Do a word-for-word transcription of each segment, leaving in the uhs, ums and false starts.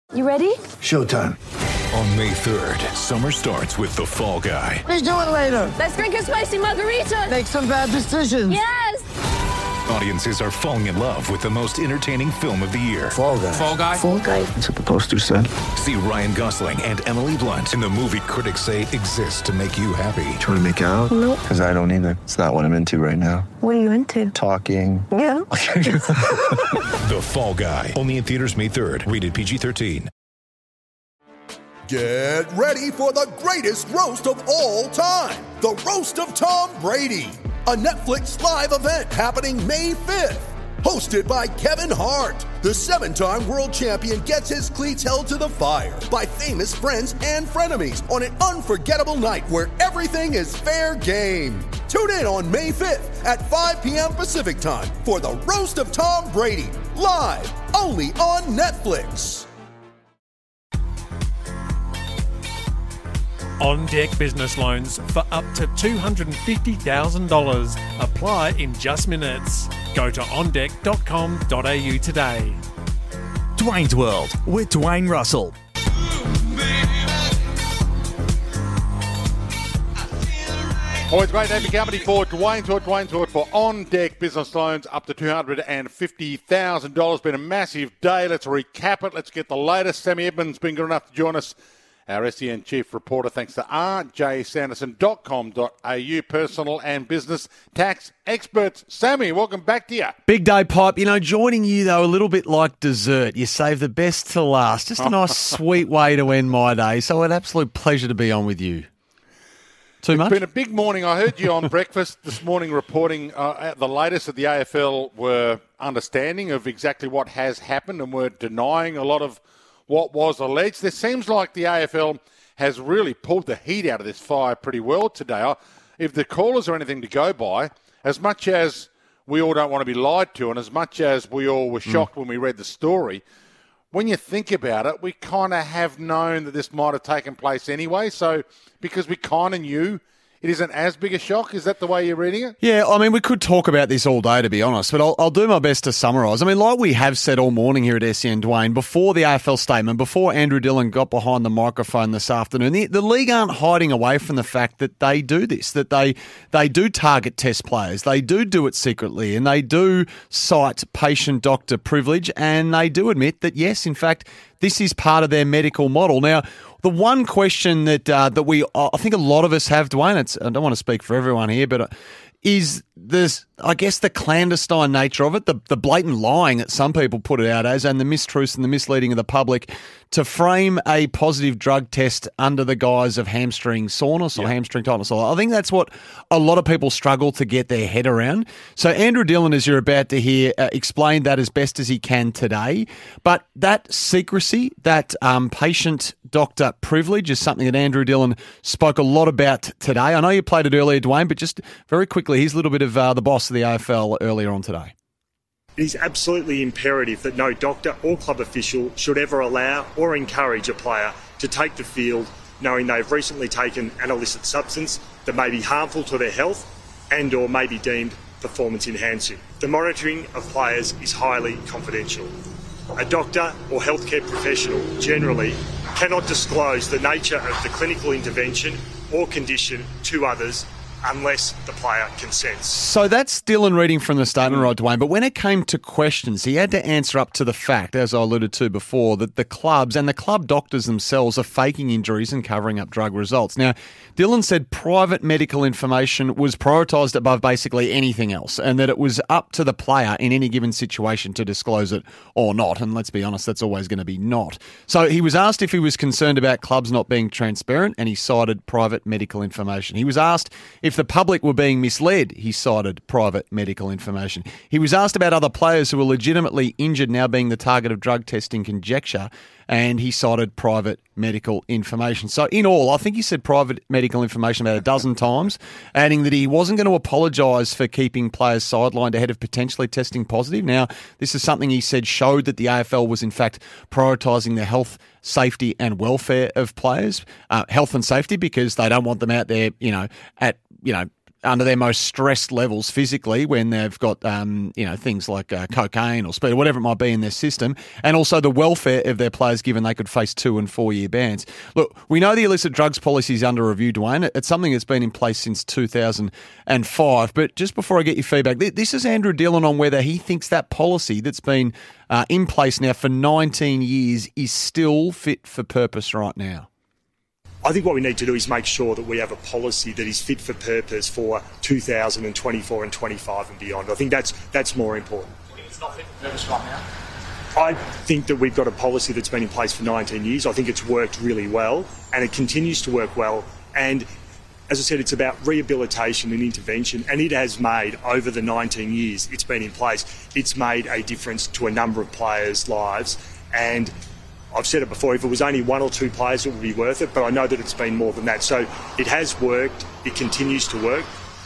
You ready? Showtime. On May third, summer starts with The Fall Guy. Let's do it later. Let's drink a spicy margarita. Make some bad decisions. Yes! Audiences are falling in love with the most entertaining film of the year. Fall Guy. Fall Guy? Fall Guy. That's what the poster said. See Ryan Gosling and Emily Blunt in the movie critics say exists to make you happy. Trying to make it out? Nope. Because I don't either. It's not what I'm into right now. What are you into? Talking. Yeah. The Fall Guy. Only in theaters May third. Rated P G thirteen. Get ready for the greatest roast of all time. The Roast of Tom Brady. A Netflix live event happening May fifth. Hosted by Kevin Hart. The seven-time world champion gets his cleats held to the fire by famous friends and frenemies on an unforgettable night where everything is fair game. Tune in on May fifth at five p.m. Pacific time for the Roast of Tom Brady. Live only on Netflix. On Deck Business Loans for up to two hundred fifty thousand dollars. Apply in just minutes. Go to on deck dot com dot a u today. Dwayne's World with Dwayne Russell. Always great to have you company for Dwayne's World. Dwayne's World for On Deck Business Loans up to two hundred fifty thousand dollars. Been a massive day. Let's recap it. Let's get the latest. Sammy Edmonds been good enough to join us. Our S E N Chief Reporter, thanks to r j sanderson dot com dot a u, personal and business tax experts. Sammy, welcome back to you. Big day, Pipe. You know, joining you, though, a little bit like dessert. You save the best to last. Just a nice, sweet way to end my day. So an absolute pleasure to be on with you. Too much? It's been a big morning. I heard you on breakfast this morning reporting uh, at the latest that the A F L were understanding of exactly what has happened and were denying a lot of what was alleged. It seems like the A F L has really pulled the heat out of this fire pretty well today. If the callers are anything to go by, as much as we all don't want to be lied to and as much as we all were shocked mm. when we read the story, when you think about it, we kind of have known that this might have taken place anyway. So because we kind of knew, it isn't as big a shock. Is that the way you're reading it? Yeah, I mean, we could talk about this all day, to be honest, but I'll, I'll do my best to summarise. I mean, like we have said all morning here at S E N, Dwayne, before the A F L statement, before Andrew Dillon got behind the microphone this afternoon, the, the league aren't hiding away from the fact that they do this, that they they do target test players, they do do it secretly, and they do cite patient-doctor privilege, and they do admit that, yes, in fact, this is part of their medical model. Now, the one question that uh, that we, uh, I think a lot of us have, Dwayne, it's, I don't want to speak for everyone here, but uh, is this, I guess, the clandestine nature of it, the, the blatant lying that some people put it out as, and the mistruths and the misleading of the public to frame a positive drug test under the guise of hamstring soreness or yep. hamstring tightness. I think that's what a lot of people struggle to get their head around. So Andrew Dillon, as you're about to hear, uh, explained that as best as he can today. But that secrecy, that um, patient-doctor privilege is something that Andrew Dillon spoke a lot about today. I know you played it earlier, Dwayne, but just very quickly, here's a little bit of uh, the boss of the A F L earlier on today. It is absolutely imperative that no doctor or club official should ever allow or encourage a player to take the field knowing they've recently taken an illicit substance that may be harmful to their health and or may be deemed performance enhancing. The monitoring of players is highly confidential. A doctor or healthcare professional generally cannot disclose the nature of the clinical intervention or condition to others unless the player consents. So that's Dillon reading from the statement, right, Dwayne? But when it came to questions, he had to answer up to the fact, as I alluded to before, that the clubs and the club doctors themselves are faking injuries and covering up drug results. Now, Dillon said private medical information was prioritised above basically anything else, and that it was up to the player in any given situation to disclose it or not. And let's be honest, that's always going to be not. So he was asked if he was concerned about clubs not being transparent, and he cited private medical information. He was asked if the public were being misled, he cited private medical information. He was asked about other players who were legitimately injured now being the target of drug testing conjecture, and he cited private medical information. So in all, I think he said private medical information about a dozen times, adding that he wasn't going to apologise for keeping players sidelined ahead of potentially testing positive. Now, this is something he said showed that the A F L was in fact prioritising the health, safety and welfare of players. Uh, health and safety because they don't want them out there, you know, at, you know, under their most stressed levels physically when they've got, um, you know, things like uh, cocaine or speed or whatever it might be in their system, and also the welfare of their players given they could face two and four year bans. Look, we know the illicit drugs policy is under review, Dwayne. It's something that's been in place since two thousand five. But just before I get your feedback, this is Andrew Dillon on whether he thinks that policy that's been uh, in place now for nineteen years is still fit for purpose right now. I think what we need to do is make sure that we have a policy that is fit for purpose for two thousand twenty-four and twenty-five and beyond. I think that's that's more important. It's not fit for purpose right now. I think that we've got a policy that's been in place for nineteen years. I think it's worked really well, and it continues to work well. And as I said, it's about rehabilitation and intervention, and it has made, over the nineteen years it's been in place, it's made a difference to a number of players' lives. And I've said it before, if it was only one or two players, it would be worth it, but I know that it's been more than that. So it has worked, it continues to work,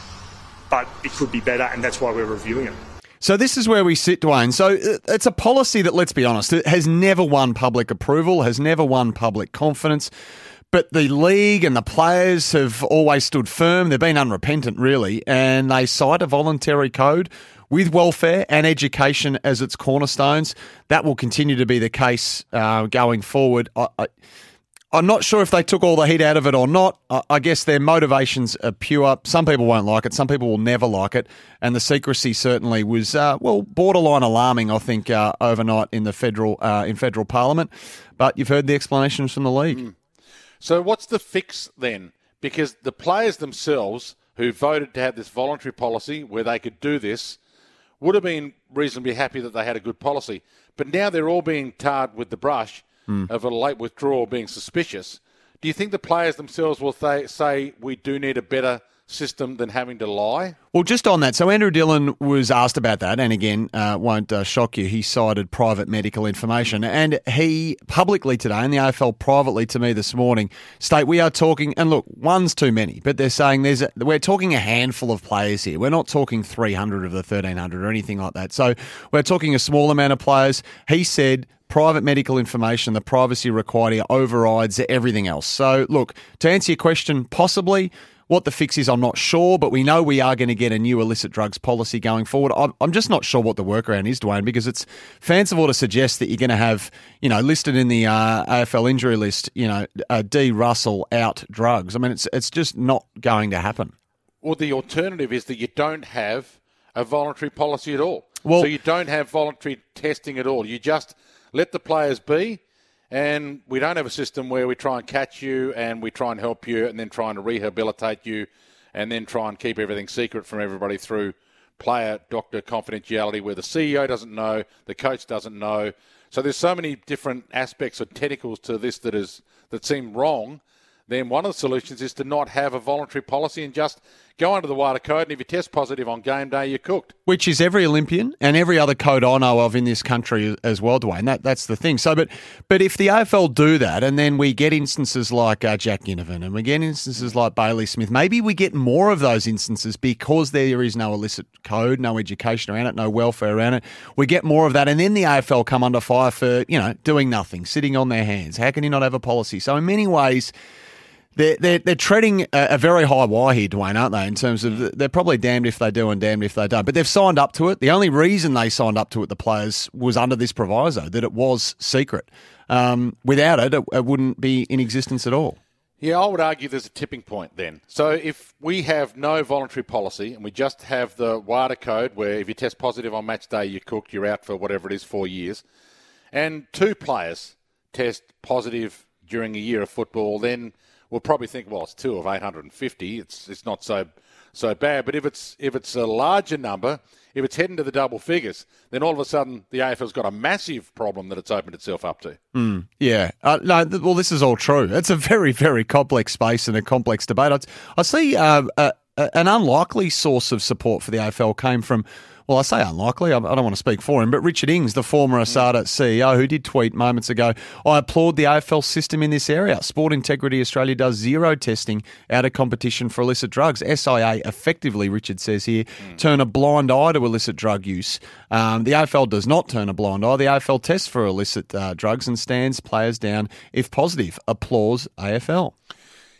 but it could be better, and that's why we're reviewing it. So this is where we sit, Dwayne. So it's a policy that, let's be honest, it has never won public approval, has never won public confidence. But the league and the players have always stood firm. They've been unrepentant, really, and they cite a voluntary code with welfare and education as its cornerstones. That will continue to be the case uh, going forward. I, I, I'm not sure if they took all the heat out of it or not. I, I guess their motivations are pure. Some people won't like it. Some people will never like it. And the secrecy certainly was, uh, well, borderline alarming, I think, uh, overnight in the federal uh, in federal parliament. But you've heard the explanations from the league. Mm. So what's the fix then? Because the players themselves who voted to have this voluntary policy where they could do this would have been reasonably happy that they had a good policy. But now they're all being tarred with the brush mm. of a late withdrawal being suspicious. Do you think the players themselves will th- say we do need a better system than having to lie? Well, just on that, so Andrew Dillon was asked about that, and again, uh, won't uh, shock you, he cited private medical information, and he publicly today, and the A F L privately to me this morning, state we are talking, and look, one's too many, but they're saying there's a, we're talking a handful of players here. We're not talking three hundred of the thirteen hundred or anything like that. So we're talking a small amount of players. He said private medical information, the privacy required here overrides everything else. So look, to answer your question, possibly. What the fix is, I'm not sure, but we know we are going to get a new illicit drugs policy going forward. I'm, I'm just not sure what the workaround is, Dwayne, because it's fanciful to suggest that you're going to have, you know, listed in the uh, A F L injury list, you know, uh, D. Russell out drugs. I mean, it's it's just not going to happen. Well, the alternative is that you don't have a voluntary policy at all. Well, so you don't have voluntary testing at all. You just let the players be. And we don't have a system where we try and catch you and we try and help you and then trying to rehabilitate you and then try and keep everything secret from everybody through player-doctor confidentiality where the C E O doesn't know, the coach doesn't know. So there's so many different aspects or tentacles to this that is that seem wrong. Then one of the solutions is to not have a voluntary policy and just go under the WADA code, and if you test positive on game day, you're cooked. Which is every Olympian and every other code I know of in this country as well, Dwayne. That, that's the thing. So, but but if the A F L do that, and then we get instances like uh, Jack Ginnivan, and we get instances like Bailey Smith, maybe we get more of those instances because there is no illicit code, no education around it, no welfare around it. We get more of that, and then the A F L come under fire for, you know, doing nothing, sitting on their hands. How can you not have a policy? So in many ways, They're, they're, they're treading a, a very high wire here, Dwayne, aren't they, in terms of they're probably damned if they do and damned if they don't. But they've signed up to it. The only reason they signed up to it, the players, was under this proviso, that it was secret. Um, without it, it, it wouldn't be in existence at all. Yeah, I would argue there's a tipping point then. So if we have no voluntary policy and we just have the WADA code where if you test positive on match day, you're cooked, you're out for whatever it is, four years, and two players test positive during a year of football, then we'll probably think, well, it's two of eight hundred fifty. It's it's not so so bad. But if it's if it's a larger number, if it's heading to the double figures, then all of a sudden the A F L's got a massive problem that it's opened itself up to. Mm, yeah. Uh, no. Th- well, this is all true. It's a very, very complex space and a complex debate. I, I see uh, uh, an unlikely source of support for the A F L came from. Well, I say unlikely. I don't want to speak for him, but Richard Ings, the former Asada C E O, who did tweet moments ago, I applaud the A F L system in this area. Sport Integrity Australia does zero testing out of competition for illicit drugs. S I A effectively, Richard says here, mm. turn a blind eye to illicit drug use. Um, the A F L does not turn a blind eye. The A F L tests for illicit uh, drugs and stands players down if positive. Applause, A F L.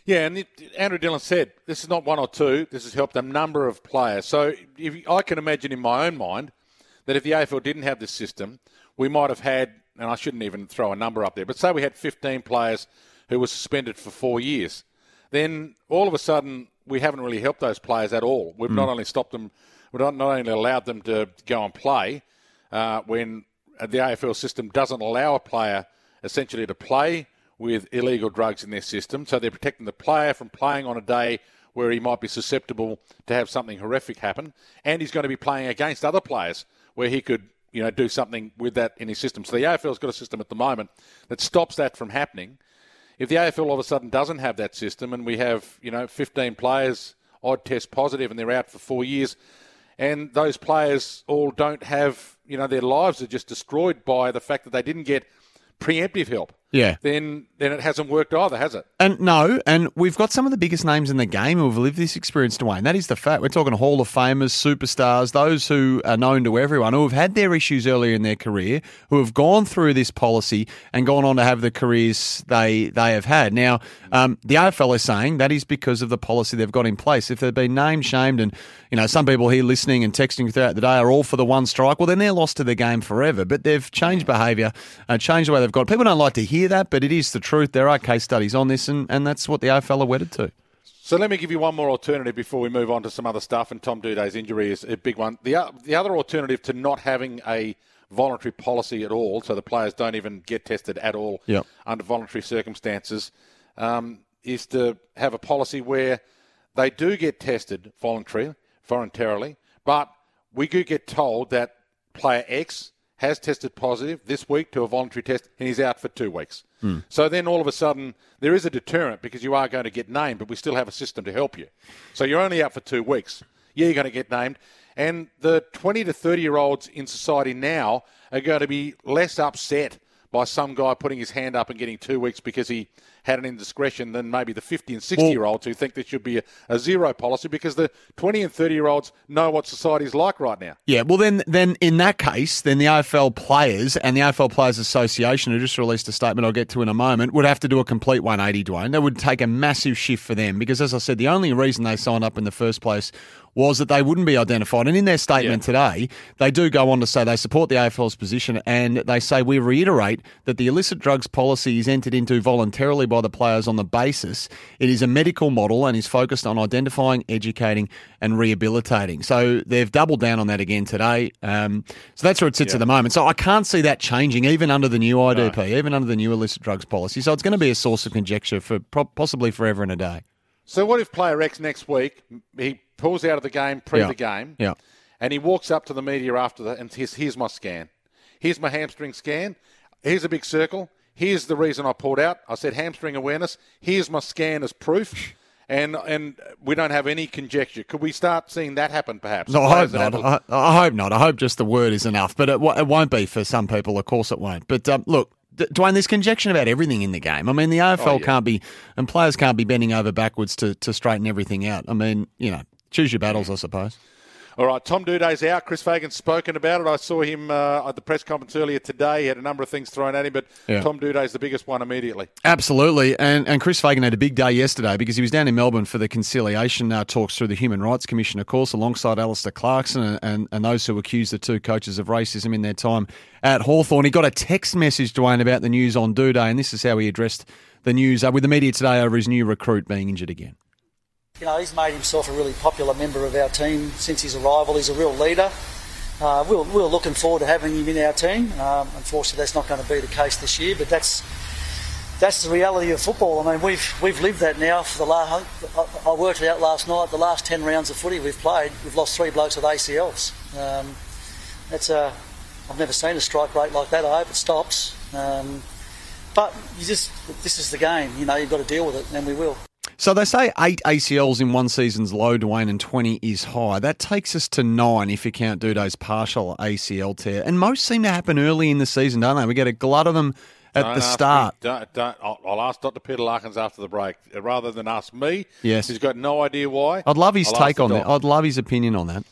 Yeah, and it, Andrew Dillon said this is not one or two. This has helped a number of players. So if, I can imagine in my own mind that if the A F L didn't have this system, we might have had, and I shouldn't even throw a number up there, but say we had fifteen players who were suspended for four years. Then all of a sudden we haven't really helped those players at all. We've mm. not only stopped them, we've not, not only allowed them to go and play uh, when the A F L system doesn't allow a player essentially to play with illegal drugs in their system. So they're protecting the player from playing on a day where he might be susceptible to have something horrific happen. And he's going to be playing against other players where he could, you know, do something with that in his system. So the A F L's got a system at the moment that stops that from happening. If the A F L all of a sudden doesn't have that system and we have, you know, fifteen players odd test positive and they're out for four years and those players all don't have, you know, their lives are just destroyed by the fact that they didn't get preemptive help. Yeah. Then then it hasn't worked either, has it? And no, and we've got some of the biggest names in the game who have lived this experience, Dwayne. That is the fact. We're talking Hall of Famers, superstars, those who are known to everyone, who have had their issues earlier in their career, who have gone through this policy and gone on to have the careers they they have had. Now, um, the A F L is saying that is because of the policy they've got in place. If they've been named, shamed, and you know some people here listening and texting throughout the day are all for the one strike, well, then they're lost to the game forever. But they've changed behaviour, uh, changed the way they've got. People don't like to hear that, but it is the truth. There are case studies on this, and, and that's what the A F L are wedded to. So let me give you one more alternative before we move on to some other stuff, and Tom Duday's injury is a big one. The, the other alternative to not having a voluntary policy at all, so the players don't even get tested at all yep. under voluntary circumstances, um, is to have a policy where they do get tested voluntarily, voluntarily, but we do get told that player X has tested positive this week to a voluntary test and he's out for two weeks. Mm. So then all of a sudden there is a deterrent because you are going to get named, but we still have a system to help you. So you're only out for two weeks. Yeah, you're going to get named. And the twenty to thirty-year-olds in society now are going to be less upset by some guy putting his hand up and getting two weeks because he had an indiscretion than maybe the fifty and sixty-year-olds who think there should be a, a zero policy because the twenty and thirty-year-olds know what society is like right now. Yeah, well, then then in that case, then the A F L players and the A F L Players Association, who just released a statement I'll get to in a moment, would have to do a complete one eighty, Dwayne. That would take a massive shift for them because, as I said, the only reason they signed up in the first place was that they wouldn't be identified. And in their statement yeah. today, they do go on to say they support the A F L's position and they say, we reiterate that the illicit drugs policy is entered into voluntarily by the players on the basis it is a medical model and is focused on identifying, educating and rehabilitating. So they've doubled down on that again today. Um, so that's where it sits yeah. at the moment. So I can't see that changing even under the new I D P, no. even under the new illicit drugs policy. So it's going to be a source of conjecture for possibly forever and a day. So what if player X next week, he pulls out of the game pre yeah. the game, yeah. and he walks up to the media after that and says, here's my scan. Here's my hamstring scan. Here's a big circle. Here's the reason I pulled out. I said hamstring awareness. Here's my scan as proof. And and we don't have any conjecture. Could we start seeing that happen perhaps? No, I hope not. I, I hope not. I hope just the word is enough. But it, w- it won't be for some people. Of course it won't. But um, look, Dwayne, there's conjecture about everything in the game. I mean, the A F L oh, yeah. can't be, and players can't be bending over backwards to, to straighten everything out. I mean, you know, choose your battles, I suppose. All right, Tom Duday's out. Chris Fagan's spoken about it. I saw him uh, at the press conference earlier today. He had a number of things thrown at him, but yeah. Tom Duday's the biggest one immediately. Absolutely, and and Chris Fagan had a big day yesterday because he was down in Melbourne for the conciliation uh, talks through the Human Rights Commission, of course, alongside Alistair Clarkson and, and, and those who accused the two coaches of racism in their time at Hawthorn. He got a text message, Dwayne, about the news on Duday, and this is how he addressed the news uh, with the media today over his new recruit being injured again. You know, he's made himself a really popular member of our team since his arrival. He's a real leader. Uh, we're, we're looking forward to having him in our team. Um, unfortunately, that's not going to be the case this year, but that's that's the reality of football. I mean, we've we've lived that now for the last. I, I worked it out last night. The last ten rounds of footy we've played, we've lost three blokes with A C Ls. Um, that's a. I've never seen a strike rate like that. I hope it stops. Um, but you just this is the game. You know, you've got to deal with it, and we will. So they say eight A C Ls in one season's low, Dwayne, and twenty is high. That takes us to nine if you count Duday's partial A C L tear. And most seem to happen early in the season, don't they? We get a glut of them at don't the start. Me, don't, don't, I'll, I'll ask Doctor Peter Larkins after the break. Rather than ask me, yes. he's got no idea why. I'd love his I'll take on that. I'd love his opinion on that.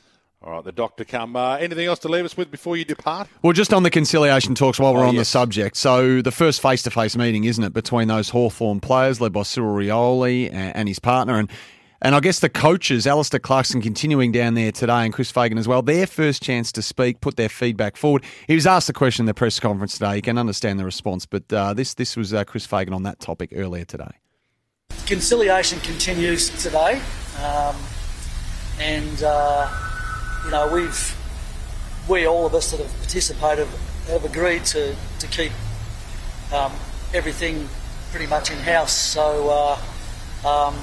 All right, the doctor come. Uh, anything else to leave us with before you depart? Well, just on the conciliation talks while we're Oh, on the yes. subject. So the first face-to-face meeting, isn't it, between those Hawthorn players led by Cyril Rioli and, and his partner. And and I guess the coaches, Alistair Clarkson continuing down there today and Chris Fagan as well, their first chance to speak, put their feedback forward. He was asked the question in the press conference today. You can understand the response, but uh, this, this was uh, Chris Fagan on that topic earlier today. Conciliation continues today. Um, and... Uh, You know, we've, we, all of us that have participated, have agreed to, to keep um, everything pretty much in-house. So uh, um,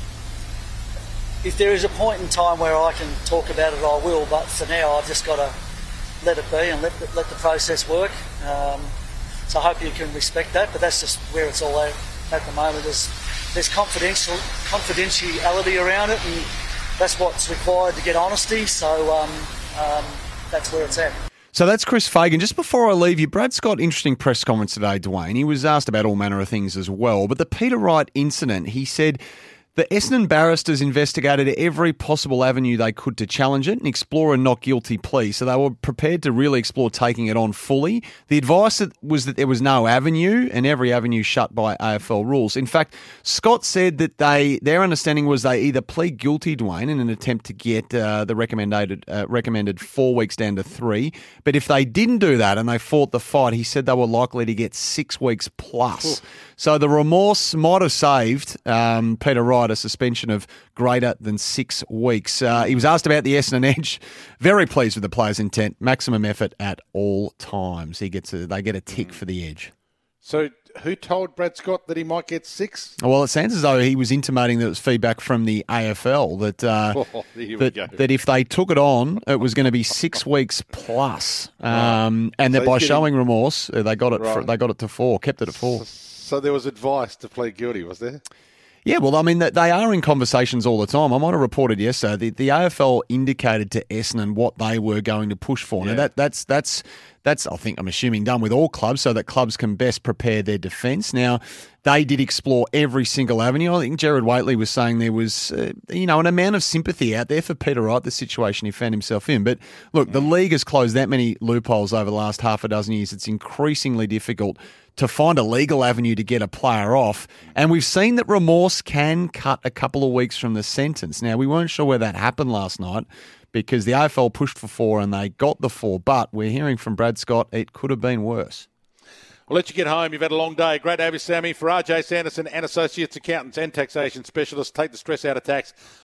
if there is a point in time where I can talk about it, I will. But for now, I've just got to let it be and let the, let the process work. Um, so I hope you can respect that. But that's just where it's all at at the moment. There's, there's confidential confidentiality around it, and that's what's required to get honesty, so um, um, that's where it's at. So that's Chris Fagan. Just before I leave you, Brad Scott, interesting press conference today, Dwayne. He was asked about all manner of things as well, but the Peter Wright incident, he said the Essendon barristers investigated every possible avenue they could to challenge it and explore a not guilty plea. So they were prepared to really explore taking it on fully. The advice was that there was no avenue and every avenue shut by A F L rules. In fact, Scott said that they their understanding was they either plead guilty, Dwayne, in an attempt to get uh, the recommended uh, recommended four weeks down to three. But if they didn't do that and they fought the fight, he said they were likely to get six weeks plus. Ooh. So the remorse might have saved um, Peter Wright a suspension of greater than six weeks. Uh, he was asked about the Essendon edge. Very pleased with the player's intent. Maximum effort at all times. He gets a, they get a tick for the edge. So who told Brad Scott that he might get six? Well, it sounds as though he was intimating that it was feedback from the A F L that uh, oh, that, that if they took it on, it was going to be six weeks plus, um, and So that by he's getting- showing remorse, they got it. Right. They got it to four, kept it at four. So there was advice to plead guilty, was there? Yeah, well, I mean, they are in conversations all the time. I might have reported yesterday the, the A F L indicated to Essendon what they were going to push for. Now, Yeah. that, that's, that's, that's, I think, I'm assuming, done with all clubs so that clubs can best prepare their defence. Now, they did explore every single avenue. I think Gerard Whateley was saying there was, uh, you know, an amount of sympathy out there for Peter Wright, the situation he found himself in. But look, the league has closed that many loopholes over the last half a dozen years. It's increasingly difficult to find a legal avenue to get a player off. And we've seen that remorse can cut a couple of weeks from the sentence. Now, we weren't sure where that happened last night because the A F L pushed for four and they got the four. But we're hearing from Brad Scott, it could have been worse. We'll let you get home. You've had a long day. Great to have you, Sammy. For R J Sanderson and Associates Accountants and Taxation Specialists, take the stress out of tax.